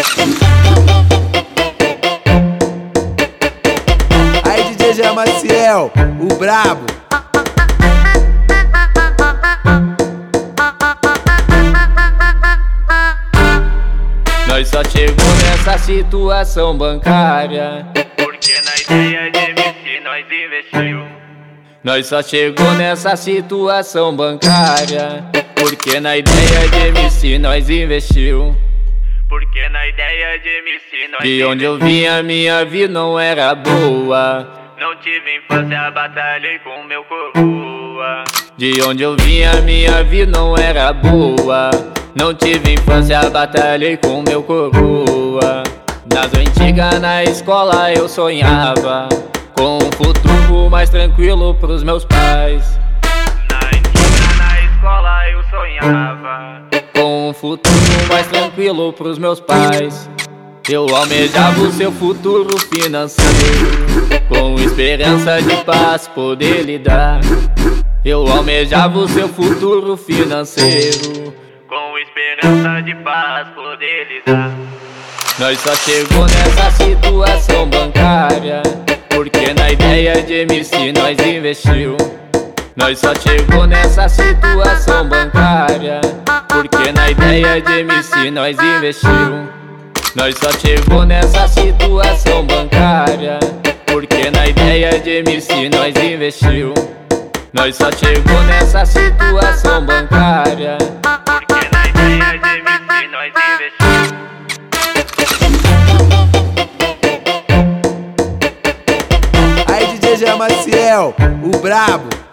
Aí DJ Jean Maciel, o brabo. Nós só chegou nessa situação bancária porque na ideia de MC nós investiu. Nós só chegou nessa situação bancária porque na ideia de MC nós investiu. Porque na ideia de MC nós De onde eu vinha minha vida não era boa. Não tive infância, batalhei com meu coroa. De onde eu vinha minha vida não era boa. Não tive infância, batalhei com meu coroa. Nas antigas na escola eu sonhava com um futuro mais tranquilo pros meus pais. Na antiga na escola eu sonhava Com um futuro mais tranquilo pros meus pais. Eu almejava o seu futuro financeiro, com esperança de paz poder lhe dar. Eu almejava o seu futuro financeiro, com esperança de paz poder lhe dar. Nós só chegou nessa situação bancária porque na ideia de MC nós investiu. Nós só chegou nessa situação bancária porque na ideia de MC nós investiu. Nós só chegou nessa situação bancária porque na ideia de MC nós investiu. Nós só chegou nessa situação bancária porque na ideia de MC nós investiu. Aí DJ Jean Maciel, o brabo.